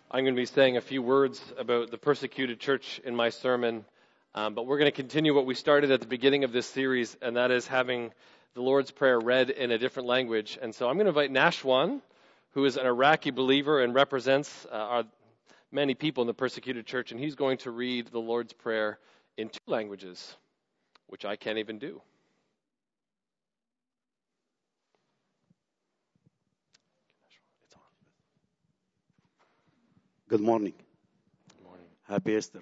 I'm going to be saying a few words about the persecuted church in my sermon, but we're going to continue what we started at the beginning of this series, and that is having the Lord's Prayer read in a different language. And so I'm going to invite Nashwan, who is an Iraqi believer and represents many people in the persecuted church, and he's going to read the Lord's Prayer in two languages, which I can't even do. Good morning. Good morning. Happy Easter.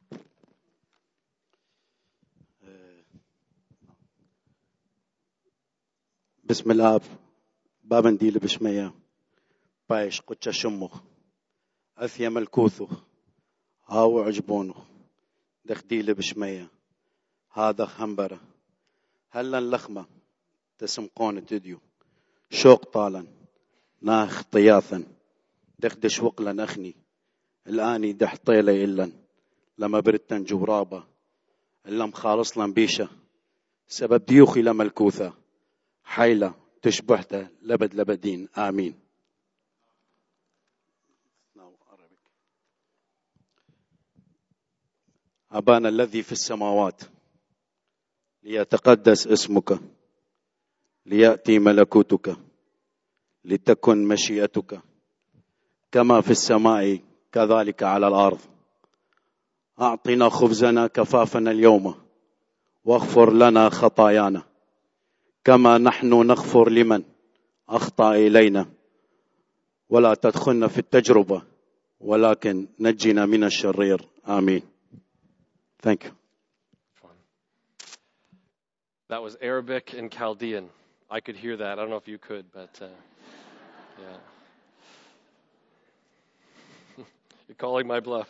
بسم الله بابن ديل بشمية بايش قتش شمخ أثيا ملكوثو هاو عجبونو دخديل بشمية هذا خنبرة هلا اللخمة تسمقون تديو شوق طالا ناخ طياثا دخدش وقلا أخني الآني دح طيلة إلا لما برتن جورابة إلا مخالص لنبيشة سبب ديوخي لملكوثة حيلة تشبهته لبد لبدين آمين. أبانا الذي في السماوات ليتقدس اسمك ليأتي ملكوتك لتكن مشيئتك كما في السماء كذلك على الأرض. أعطنا خبزنا كفافنا اليوم واغفر لنا خطايانا كما نحن نغفر لمن أخطأ إلينا ولا تدخلنا في التجربة ولكن نجنا من الشرير آمين. Thank you. That was Arabic and Chaldean. I could hear that. I don't know if you could, but yeah. You're calling my bluff.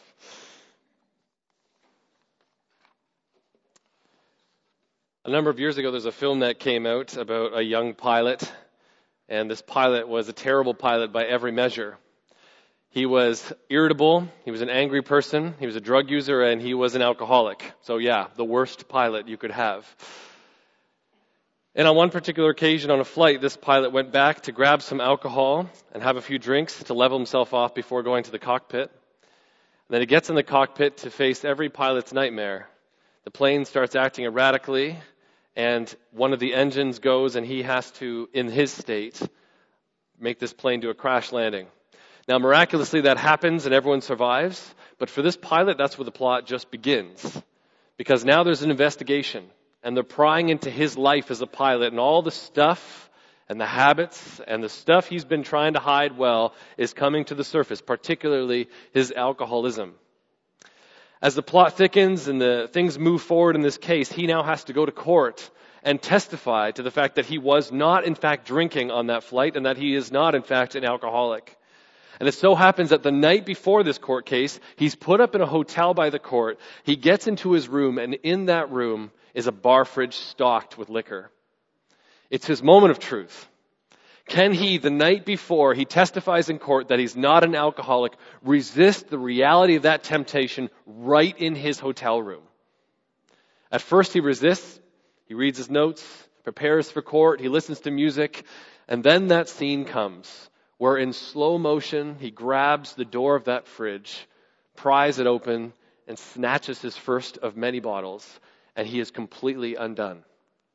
A number of years ago, there's a film that came out about a young pilot, and this pilot was a terrible pilot by every measure. He was irritable, he was an angry person, he was a drug user, and he was an alcoholic. So yeah, the worst pilot you could have. And on one particular occasion on a flight, this pilot went back to grab some alcohol and have a few drinks to level himself off before going to the cockpit. And then he gets in the cockpit to face every pilot's nightmare. The plane starts acting erratically, and one of the engines goes, and he has to, in his state, make this plane do a crash landing. Now, miraculously, that happens, and everyone survives. But for this pilot, that's where the plot just begins. Because now there's an investigation, and they're prying into his life as a pilot, and all the stuff and the habits and the stuff he's been trying to hide well is coming to the surface, particularly his alcoholism. As the plot thickens and the things move forward in this case, he now has to go to court and testify to the fact that he was not, in fact, drinking on that flight and that he is not, in fact, an alcoholic. And it so happens that the night before this court case, he's put up in a hotel by the court. He gets into his room, and in that room is a bar fridge stocked with liquor. It's his moment of truth. Can he, the night before he testifies in court that he's not an alcoholic, resist the reality of that temptation right in his hotel room? At first he resists. He reads his notes, prepares for court, he listens to music, and then that scene comes where in slow motion he grabs the door of that fridge, pries it open, and snatches his first of many bottles, and he is completely undone.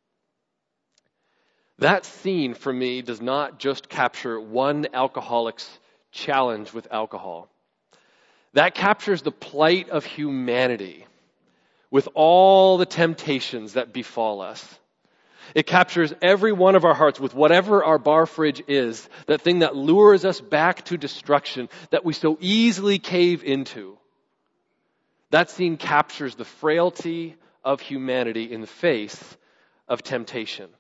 That scene, for me, does not just capture one alcoholic's challenge with alcohol. That captures the plight of humanity with all the temptations that befall us. It captures every one of our hearts with whatever our bar fridge is, that thing that lures us back to destruction, that we so easily cave into. That scene captures the frailty of humanity in the face of temptation.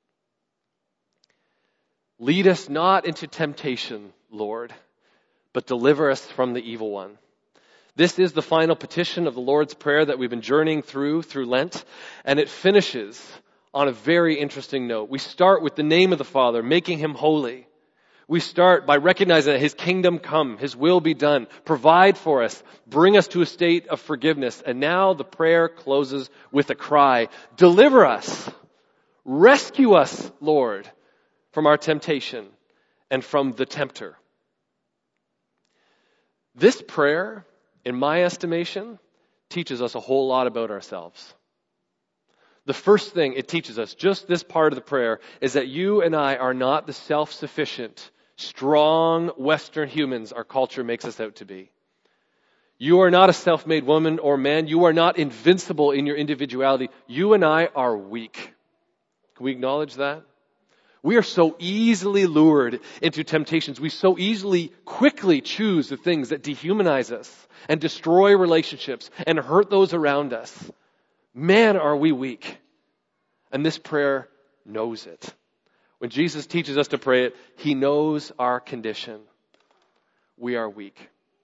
Lead us not into temptation, Lord, but deliver us from the evil one. This is the final petition of the Lord's Prayer that we've been journeying through Lent, and it finishes on a very interesting note. We start with the name of the Father, making him holy. We start by recognizing that his kingdom come, his will be done, provide for us, bring us to a state of forgiveness. And now the prayer closes with a cry, deliver us, rescue us, Lord, from our temptation and from the tempter. This prayer, in my estimation, teaches us a whole lot about ourselves. The first thing it teaches us, just this part of the prayer, is that you and I are not the self-sufficient, strong Western humans our culture makes us out to be. You are not a self-made woman or man. You are not invincible in your individuality. You and I are weak. Can we acknowledge that? We are so easily lured into temptations. We so easily, quickly choose the things that dehumanize us and destroy relationships and hurt those around us. Man, are we weak. And this prayer knows it. When Jesus teaches us to pray it, he knows our condition. We are weak.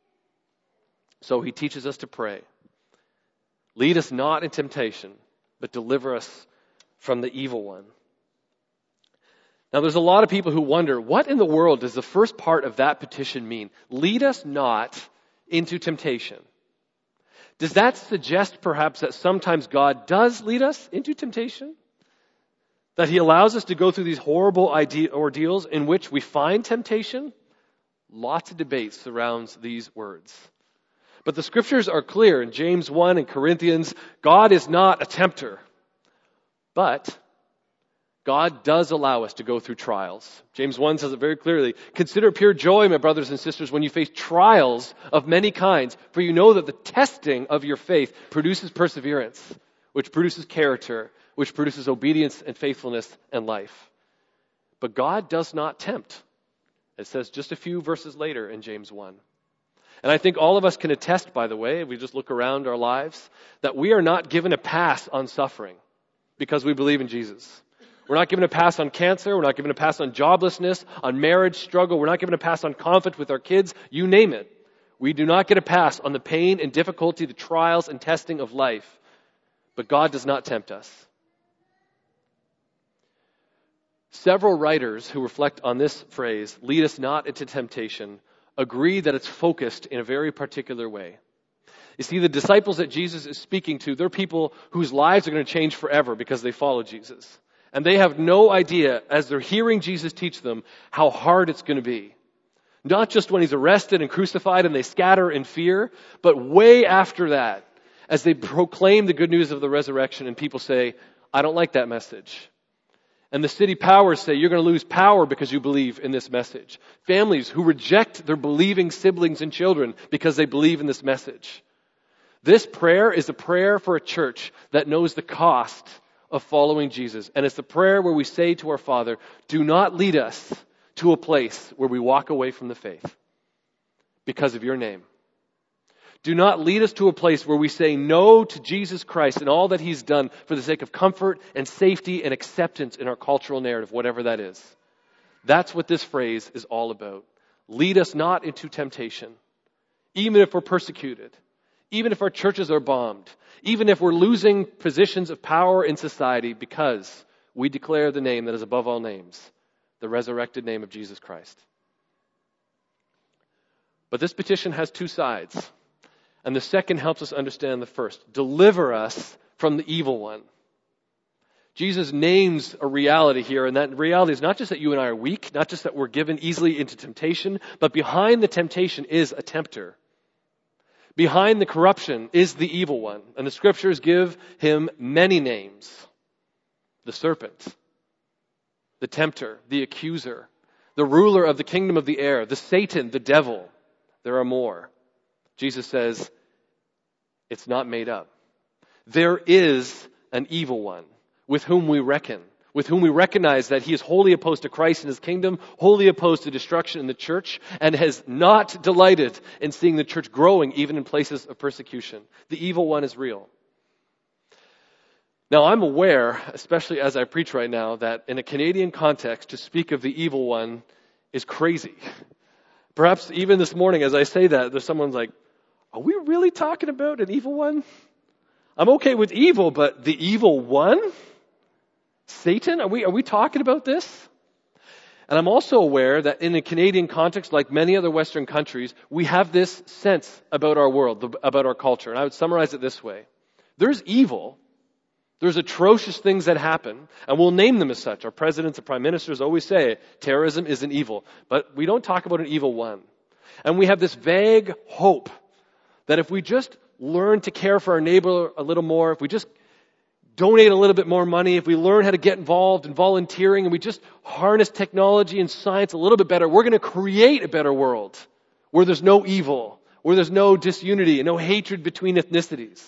So he teaches us to pray. Lead us not in temptation, but deliver us from the evil one. Now there's a lot of people who wonder, what in the world does the first part of that petition mean? Lead us not into temptation. Does that suggest perhaps that sometimes God does lead us into temptation? That he allows us to go through these horrible ordeals in which we find temptation? Lots of debate surrounds these words. But the scriptures are clear in James 1 and Corinthians, God is not a tempter. But God does allow us to go through trials. James 1 says it very clearly. Consider pure joy, my brothers and sisters, when you face trials of many kinds, for you know that the testing of your faith produces perseverance, which produces character, which produces obedience and faithfulness and life. But God does not tempt. It says just a few verses later in James 1. And I think all of us can attest, by the way, if we just look around our lives, that we are not given a pass on suffering because we believe in Jesus. We're not given a pass on cancer. We're not given a pass on joblessness, on marriage struggle. We're not given a pass on conflict with our kids. You name it. We do not get a pass on the pain and difficulty, the trials and testing of life. But God does not tempt us. Several writers who reflect on this phrase, lead us not into temptation, agree that it's focused in a very particular way. You see, the disciples that Jesus is speaking to, they're people whose lives are going to change forever because they follow Jesus. And they have no idea, as they're hearing Jesus teach them, how hard it's going to be. Not just when he's arrested and crucified and they scatter in fear, but way after that, as they proclaim the good news of the resurrection and people say, I don't like that message. And the city powers say, you're going to lose power because you believe in this message. Families who reject their believing siblings and children because they believe in this message. This prayer is a prayer for a church that knows the cost of following Jesus. And it's the prayer where we say to our Father, do not lead us to a place where we walk away from the faith because of your name. Do not lead us to a place where we say no to Jesus Christ and all that he's done for the sake of comfort and safety and acceptance in our cultural narrative, whatever that is. That's what this phrase is all about. Lead us not into temptation, even if we're persecuted, even if our churches are bombed, even if we're losing positions of power in society because we declare the name that is above all names, the resurrected name of Jesus Christ. But this petition has two sides. And the second helps us understand the first. Deliver us from the evil one. Jesus names a reality here, and that reality is not just that you and I are weak, not just that we're given easily into temptation, but behind the temptation is a tempter. Behind the corruption is the evil one. And the scriptures give him many names. The serpent, the tempter, the accuser, the ruler of the kingdom of the air, the Satan, the devil. There are more. Jesus says, it's not made up. There is an evil one with whom we reckon, with whom we recognize that he is wholly opposed to Christ and his kingdom, wholly opposed to destruction in the church, and has not delighted in seeing the church growing even in places of persecution. The evil one is real. Now, I'm aware, especially as I preach right now, that in a Canadian context, to speak of the evil one is crazy. Perhaps even this morning as I say that, there's someone's like, are we really talking about an evil one? I'm okay with evil, but the evil one? Satan? Are we talking about this? And I'm also aware that in a Canadian context, like many other Western countries, we have this sense about our world, about our culture. And I would summarize it this way. There's evil. There's atrocious things that happen, and we'll name them as such. Our presidents and prime ministers always say terrorism is an evil. But we don't talk about an evil one. And we have this vague hope that if we just learn to care for our neighbor a little more, if we just donate a little bit more money, if we learn how to get involved in volunteering, and we just harness technology and science a little bit better, we're going to create a better world where there's no evil, where there's no disunity and no hatred between ethnicities.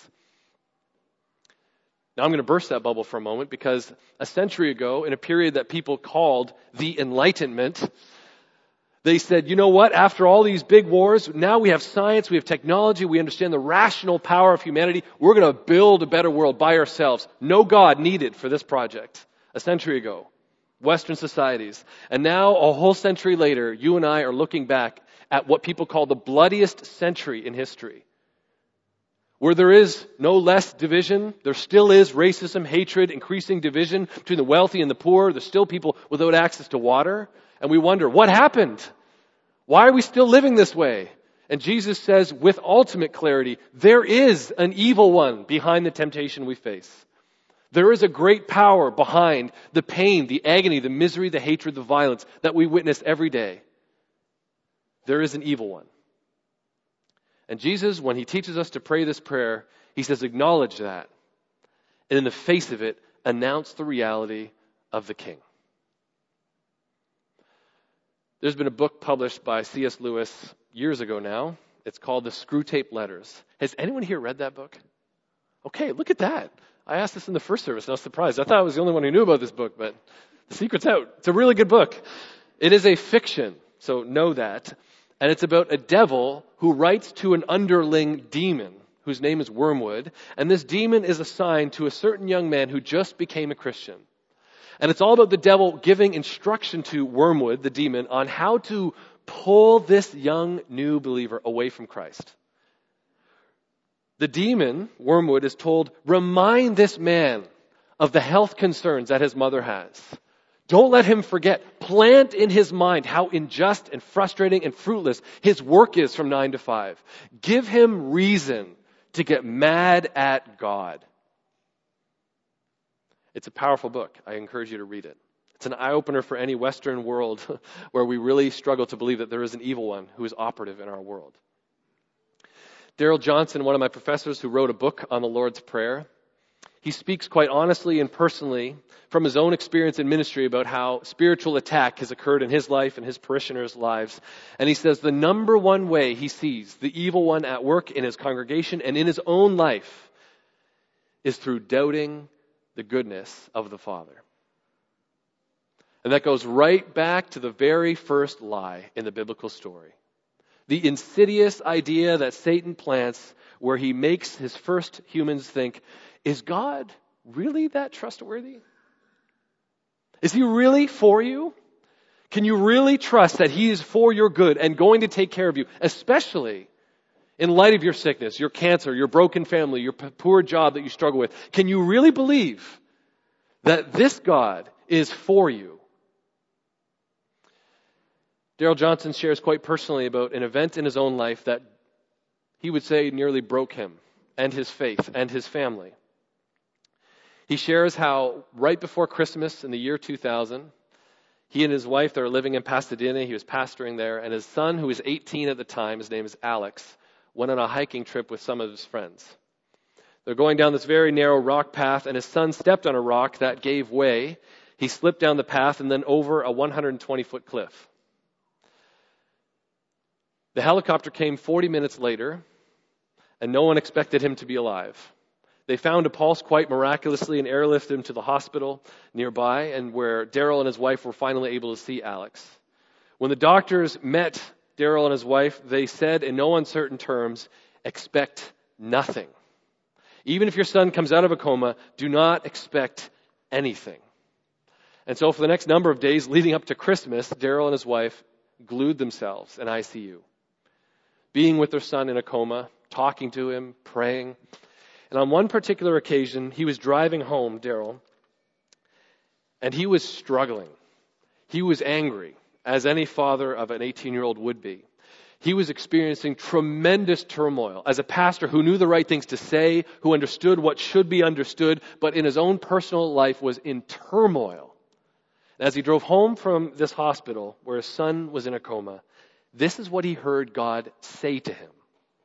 Now I'm going to burst that bubble for a moment, because a century ago, in a period that people called the Enlightenment, they said, you know what, after all these big wars, now we have science, we have technology, we understand the rational power of humanity, we're going to build a better world by ourselves. No God needed for this project. A century ago, Western societies. And now, a whole century later, you and I are looking back at what people call the bloodiest century in history, where there is no less division. There still is racism, hatred, increasing division between the wealthy and the poor. There's still people without access to water. And we wonder, what happened? Why are we still living this way? And Jesus says with ultimate clarity, there is an evil one behind the temptation we face. There is a great power behind the pain, the agony, the misery, the hatred, the violence that we witness every day. There is an evil one. And Jesus, when he teaches us to pray this prayer, he says, acknowledge that. And in the face of it, announce the reality of the King. There's been a book published by C.S. Lewis years ago now. It's called The Screwtape Letters. Has anyone here read that book? Okay, look at that. I asked this in the first service, and I was surprised. I thought I was the only one who knew about this book, but the secret's out. It's a really good book. It is a fiction, so know that. And it's about a devil who writes to an underling demon whose name is Wormwood. And this demon is assigned to a certain young man who just became a Christian. And it's all about the devil giving instruction to Wormwood, the demon, on how to pull this young new believer away from Christ. The demon, Wormwood, is told, remind this man of the health concerns that his mother has. Don't let him forget. Plant in his mind how unjust and frustrating and fruitless his work is from 9 to 5. Give him reason to get mad at God. It's a powerful book. I encourage you to read it. It's an eye-opener for any Western world where we really struggle to believe that there is an evil one who is operative in our world. Darrell Johnson, one of my professors who wrote a book on the Lord's Prayer, he speaks quite honestly and personally from his own experience in ministry about how spiritual attack has occurred in his life and his parishioners' lives. And he says the number one way he sees the evil one at work in his congregation and in his own life is through doubting the goodness of the Father. And that goes right back to the very first lie in the biblical story. The insidious idea that Satan plants where he makes his first humans think, is God really that trustworthy? Is he really for you? Can you really trust that he is for your good and going to take care of you, especially in light of your sickness, your cancer, your broken family, your poor job that you struggle with? Can you really believe that this God is for you? Darrell Johnson shares quite personally about an event in his own life that he would say nearly broke him and his faith and his family. He shares how right before Christmas in the year 2000, he and his wife, they were living in Pasadena. He was pastoring there. And his son, who was 18 at the time, his name is Alex, went on a hiking trip with some of his friends. They're going down this very narrow rock path, and his son stepped on a rock that gave way. He slipped down the path and then over a 120-foot cliff. The helicopter came 40 minutes later, and no one expected him to be alive. They found a pulse quite miraculously and airlifted him to the hospital nearby, and where Darrell and his wife were finally able to see Alex. When the doctors met Darrell and his wife, they said in no uncertain terms, expect nothing. Even if your son comes out of a coma, do not expect anything. And so for the next number of days leading up to Christmas, Darrell and his wife glued themselves in ICU, being with their son in a coma, talking to him, praying. And on one particular occasion, he was driving home, Darrell, and he was struggling. He was angry, as any father of an 18-year-old would be. He was experiencing tremendous turmoil as a pastor who knew the right things to say, who understood what should be understood, but in his own personal life was in turmoil. And as he drove home from this hospital where his son was in a coma, This is what he heard God say to him.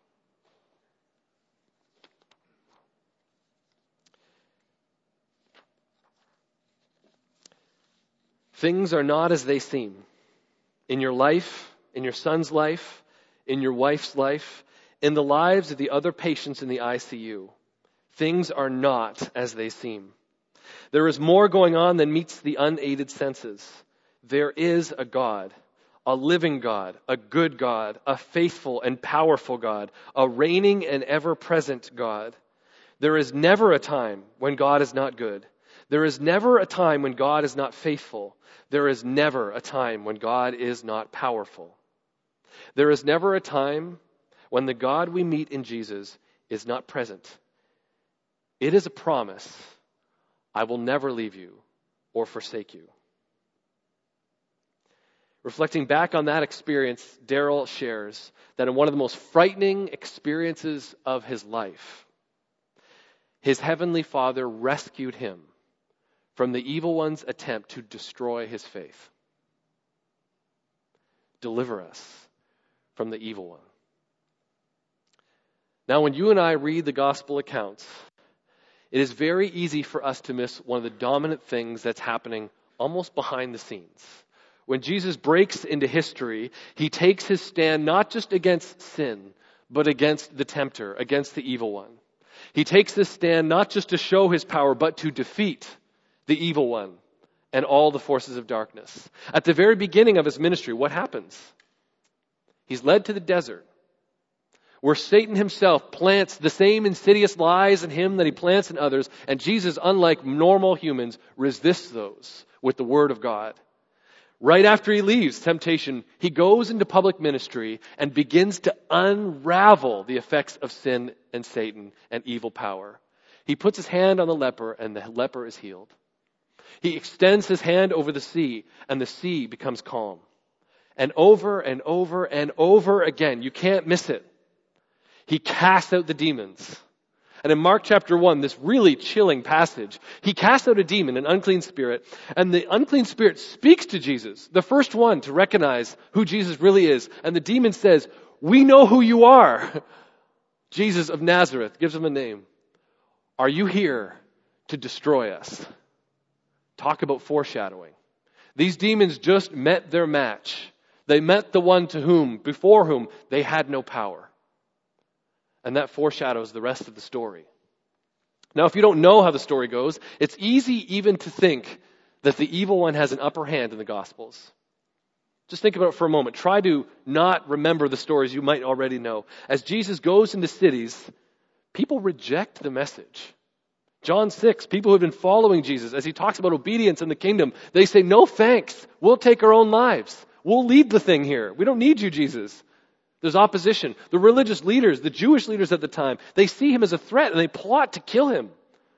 Things are not as they seem. In your life, in your son's life, in your wife's life, in the lives of the other patients in the ICU, things are not as they seem. There is more going on than meets the unaided senses. There is a God, a living God, a good God, a faithful and powerful God, a reigning and ever-present God. There is never a time when God is not good. There is never a time when God is not faithful. There is never a time when God is not powerful. There is never a time when the God we meet in Jesus is not present. It is a promise. I will never leave you or forsake you. Reflecting back on that experience, Daryl shares that in one of the most frightening experiences of his life, his heavenly Father rescued him from the evil one's attempt to destroy his faith. Deliver us from the evil one. Now, when you and I read the gospel accounts, it is very easy for us to miss one of the dominant things that's happening almost behind the scenes. When Jesus breaks into history, he takes his stand not just against sin, but against the tempter, against the evil one. He takes this stand not just to show his power, but to defeat the evil one and all the forces of darkness. At the very beginning of his ministry, what happens? He's led to the desert, where Satan himself plants the same insidious lies in him that he plants in others, and Jesus, unlike normal humans, resists those with the word of God. Right after he leaves temptation, he goes into public ministry and begins to unravel the effects of sin and Satan and evil power. He puts his hand on the leper, and the leper is healed. He extends his hand over the sea, and the sea becomes calm. And over and over and over again, you can't miss it, he casts out the demons. And in Mark chapter 1, this really chilling passage, he casts out a demon, an unclean spirit, and the unclean spirit speaks to Jesus, the first one to recognize who Jesus really is. And the demon says, "We know who you are." Jesus of Nazareth gives him a name. "Are you here to destroy us?" Talk about foreshadowing. These demons just met their match. They met the one before whom they had no power. And that foreshadows the rest of the story. Now, if you don't know how the story goes, it's easy even to think that the evil one has an upper hand in the Gospels. Just think about it for a moment. Try to not remember the stories you might already know. As Jesus goes into cities, people reject the message. John 6, people who have been following Jesus, as he talks about obedience in the kingdom, they say, "No thanks. We'll take our own lives. We'll lead the thing here. We don't need you, Jesus." There's opposition. The religious leaders, the Jewish leaders at the time, they see him as a threat and they plot to kill him.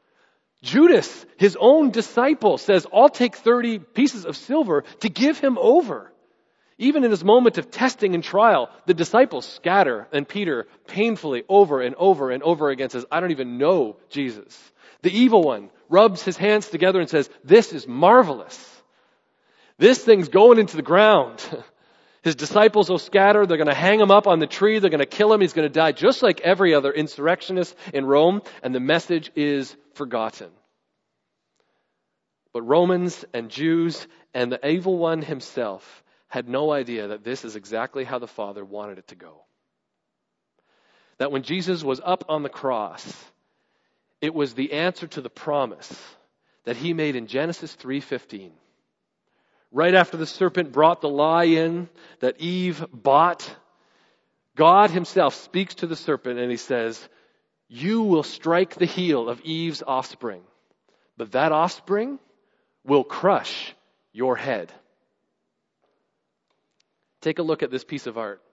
Judas, his own disciple, says, "I'll take 30 pieces of silver to give him over." Even in his moment of testing and trial, the disciples scatter, and Peter painfully over and over and over again says, "I don't even know Jesus." The evil one rubs his hands together and says, "This is marvelous. This thing's going into the ground." His disciples will scatter. They're going to hang him up on the tree. They're going to kill him. He's going to die just like every other insurrectionist in Rome. And the message is forgotten. But Romans and Jews and the evil one himself had no idea that this is exactly how the Father wanted it to go. That when Jesus was up on the cross, it was the answer to the promise that he made in Genesis 3:15. Right after the serpent brought the lie in that Eve bought, God himself speaks to the serpent and he says, "You will strike the heel of Eve's offspring, but that offspring will crush your head." Take a look at this piece of art.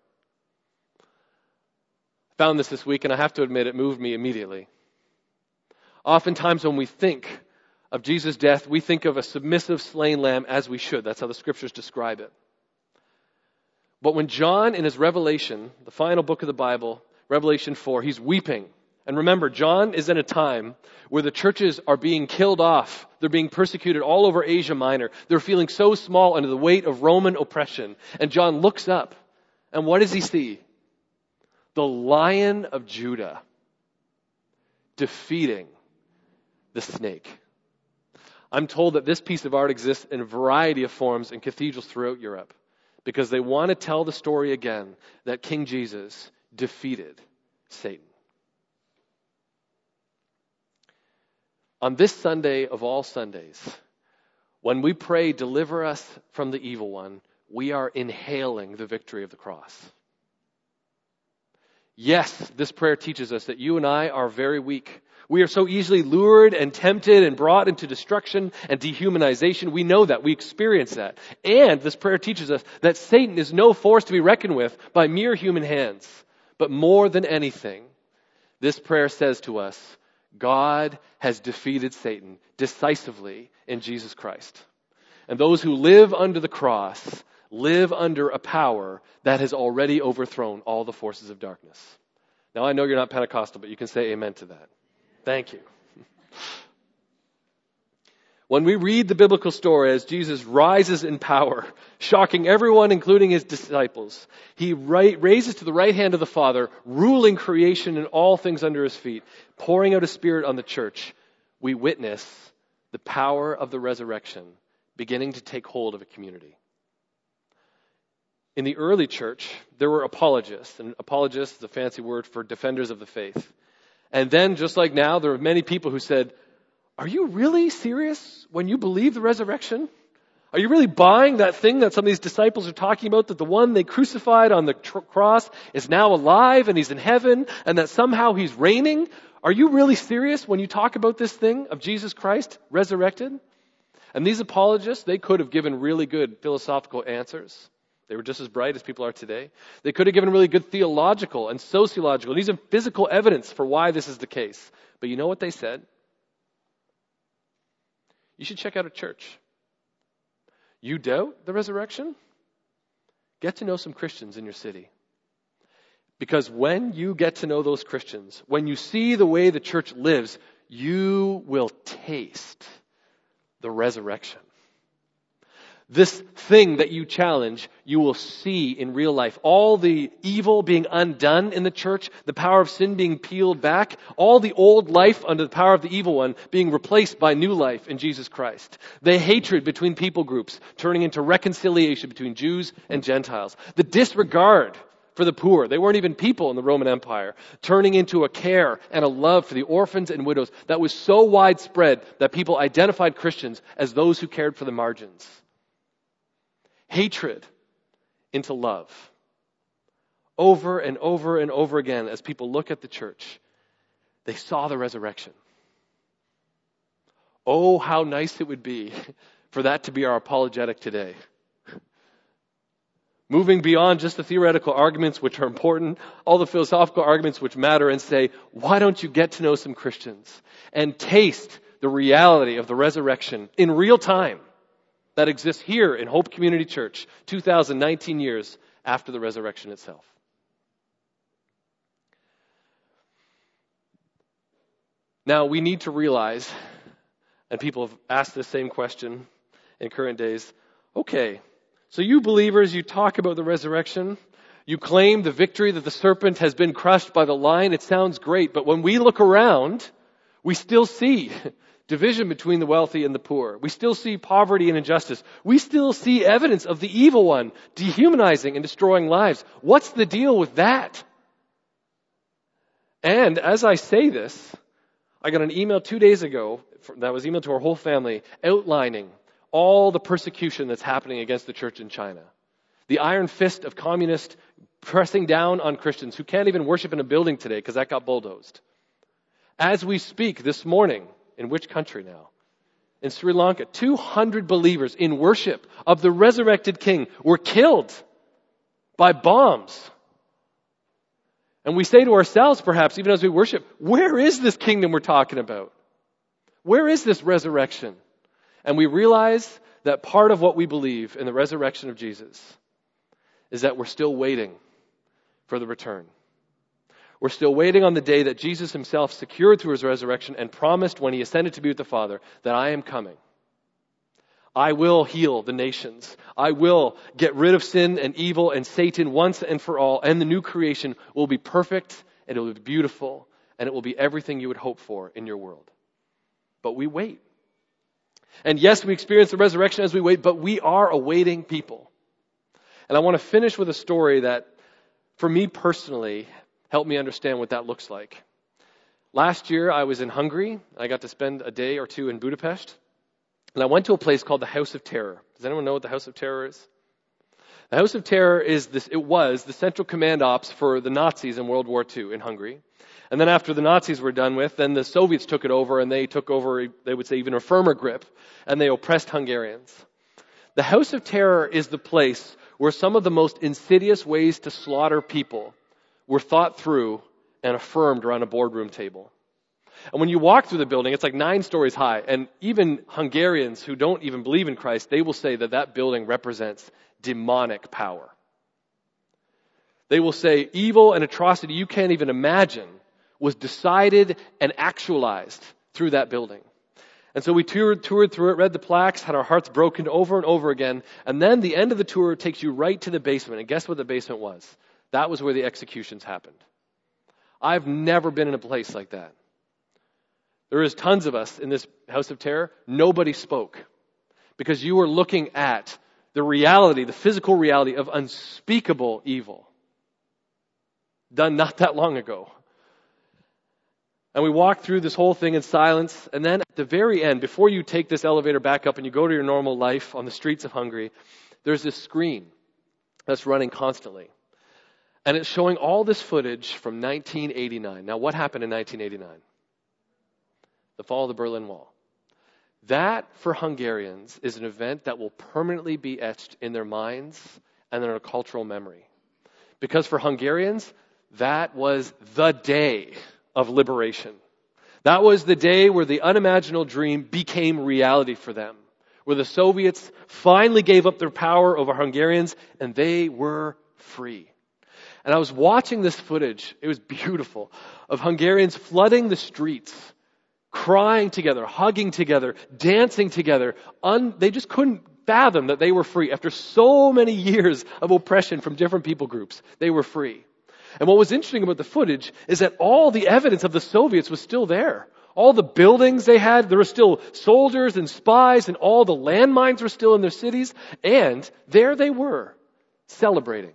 I found this week, and I have to admit it moved me immediately. Oftentimes when we think of Jesus' death, we think of a submissive slain lamb, as we should. That's how the scriptures describe it. But when John, in his Revelation, the final book of the Bible, Revelation 4, he's weeping. And remember, John is in a time where the churches are being killed off. They're being persecuted all over Asia Minor. They're feeling so small under the weight of Roman oppression. And John looks up And what does he see? The Lion of Judah defeating the snake. I'm told that this piece of art exists in a variety of forms in cathedrals throughout Europe because they want to tell the story again that King Jesus defeated Satan. On this Sunday of all Sundays, when we pray, deliver us from the evil one, we are inhaling the victory of the cross. Yes, this prayer teaches us that you and I are very weak. We are so easily lured and tempted and brought into destruction and dehumanization. We know that. We experience that. And this prayer teaches us that Satan is no force to be reckoned with by mere human hands. But more than anything, this prayer says to us, God has defeated Satan decisively in Jesus Christ. And those who live under the cross live under a power that has already overthrown all the forces of darkness. Now, I know you're not Pentecostal, but you can say amen to that. Thank you. When we read the biblical story as Jesus rises in power, shocking everyone, including his disciples, he raises to the right hand of the Father, ruling creation and all things under his feet, pouring out his Spirit on the church, we witness the power of the resurrection beginning to take hold of a community. In the early church, there were apologists, and apologists is a fancy word for defenders of the faith. And then, just like now, there were many people who said, are you really serious when you believe the resurrection? Are you really buying that thing that some of these disciples are talking about, that the one they crucified on the cross is now alive and he's in heaven and that somehow he's reigning? Are you really serious when you talk about this thing of Jesus Christ resurrected? And these apologists, they could have given really good philosophical answers. They were just as bright as people are today. They could have given really good theological and sociological and even physical evidence for why this is the case. But you know what they said? You should check out a church. You doubt the resurrection? Get to know some Christians in your city. Because when you get to know those Christians, when you see the way the church lives, you will taste the resurrection. This thing that you challenge, you will see in real life. All the evil being undone in the church, the power of sin being peeled back, all the old life under the power of the evil one being replaced by new life in Jesus Christ. The hatred between people groups turning into reconciliation between Jews and Gentiles. The disregard for the poor, they weren't even people in the Roman Empire, turning into a care and a love for the orphans and widows that was so widespread that people identified Christians as those who cared for the margins. Hatred into love. Over and over and over again, as people look at the church, they saw the resurrection. Oh, how nice it would be for that to be our apologetic today. Moving beyond just the theoretical arguments which are important, all the philosophical arguments which matter, and say, why don't you get to know some Christians and taste the reality of the resurrection in real time that exists here in Hope Community Church 2019 years after the resurrection itself. Now, we need to realize, and people have asked the same question in current days, okay, so you believers, you talk about the resurrection, you claim the victory that the serpent has been crushed by the lion, it sounds great, but when we look around, we still see division between the wealthy and the poor. We still see poverty and injustice. We still see evidence of the evil one dehumanizing and destroying lives. What's the deal with that? And as I say this, I got an email 2 days ago that was emailed to our whole family outlining all the persecution that's happening against the church in China. The iron fist of communists pressing down on Christians who can't even worship in a building today because that got bulldozed. As we speak this morning, in which country now? In Sri Lanka, 200 believers in worship of the resurrected King were killed by bombs. And we say to ourselves, perhaps, even as we worship, where is this kingdom we're talking about? Where is this resurrection? And we realize that part of what we believe in the resurrection of Jesus is that we're still waiting for the return. We're still waiting on the day that Jesus himself secured through his resurrection and promised when he ascended to be with the Father that I am coming. I will heal the nations. I will get rid of sin and evil and Satan once and for all. And the new creation will be perfect and it will be beautiful and it will be everything you would hope for in your world. But we wait. And yes, we experience the resurrection as we wait, but we are awaiting people. And I want to finish with a story that, for me personally, helped me understand what that looks like. Last year, I was in Hungary. I got to spend a day or two in Budapest. And I went to a place called the House of Terror. Does anyone know what the House of Terror is? The House of Terror was the central command ops for the Nazis in World War II in Hungary. And then after the Nazis were done with, then the Soviets took it over, and they took over, they would say, even a firmer grip, and they oppressed Hungarians. The House of Terror is the place where some of the most insidious ways to slaughter people were thought through and affirmed around a boardroom table. And when you walk through the building, it's like 9 stories high, and even Hungarians who don't even believe in Christ, they will say that that building represents demonic power. They will say evil and atrocity you can't even imagine was decided and actualized through that building. And so we toured through it, read the plaques, had our hearts broken over and over again. And then the end of the tour takes you right to the basement. And guess what the basement was? That was where the executions happened. I've never been in a place like that. There is tons of us in this House of Terror. Nobody spoke. Because you were looking at the reality, the physical reality of unspeakable evil. Done not that long ago. And we walk through this whole thing in silence. And then at the very end, before you take this elevator back up and you go to your normal life on the streets of Hungary, there's this screen that's running constantly. And it's showing all this footage from 1989. Now, what happened in 1989? The fall of the Berlin Wall. That, for Hungarians, is an event that will permanently be etched in their minds and in their cultural memory. Because for Hungarians, that was the day of liberation. That was the day where the unimaginable dream became reality for them, where the Soviets finally gave up their power over Hungarians and they were free. And I was watching this footage, it was beautiful, of Hungarians flooding the streets, crying together, hugging together, dancing together. They just couldn't fathom that they were free. After so many years of oppression from different people groups, they were free. And what was interesting about the footage is that all the evidence of the Soviets was still there. All the buildings they had, there were still soldiers and spies, and all the landmines were still in their cities. And there they were, celebrating.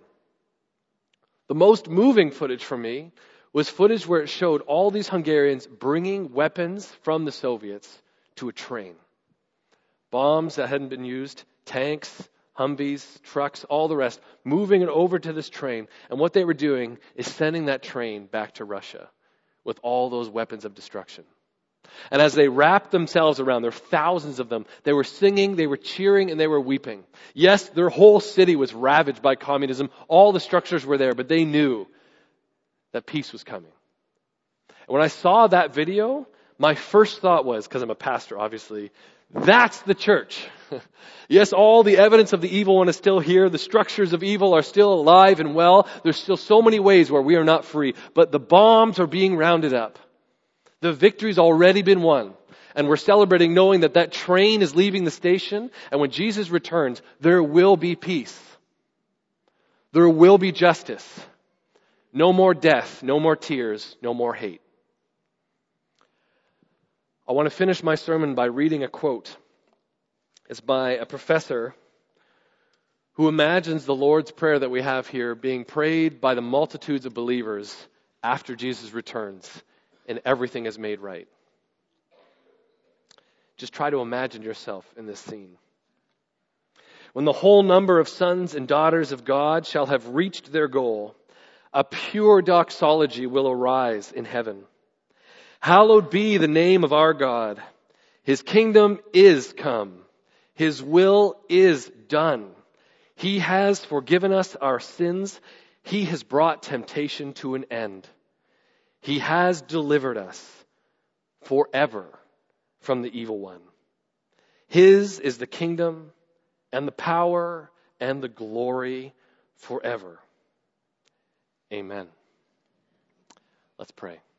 The most moving footage for me was footage where it showed all these Hungarians bringing weapons from the Soviets to a train. Bombs that hadn't been used, tanks, Humvees, trucks, all the rest, moving it over to this train. And what they were doing is sending that train back to Russia with all those weapons of destruction. And as they wrapped themselves around, there were thousands of them, they were singing, they were cheering, and they were weeping. Yes, their whole city was ravaged by communism. All the structures were there, but they knew that peace was coming. And when I saw that video, my first thought was, because I'm a pastor, obviously, that's the church. Yes, all the evidence of the evil one is still here. The structures of evil are still alive and well. There's still so many ways where we are not free. But the bombs are being rounded up. The victory's already been won. And we're celebrating knowing that that train is leaving the station. And when Jesus returns, there will be peace. There will be justice. No more death, no more tears, no more hate. I want to finish my sermon by reading a quote. It's by a professor who imagines the Lord's Prayer that we have here being prayed by the multitudes of believers after Jesus returns and everything is made right. Just try to imagine yourself in this scene. When the whole number of sons and daughters of God shall have reached their goal, a pure doxology will arise in heaven. Hallowed be the name of our God. His kingdom is come. His will is done. He has forgiven us our sins. He has brought temptation to an end. He has delivered us forever from the evil one. His is the kingdom and the power and the glory forever. Amen. Let's pray.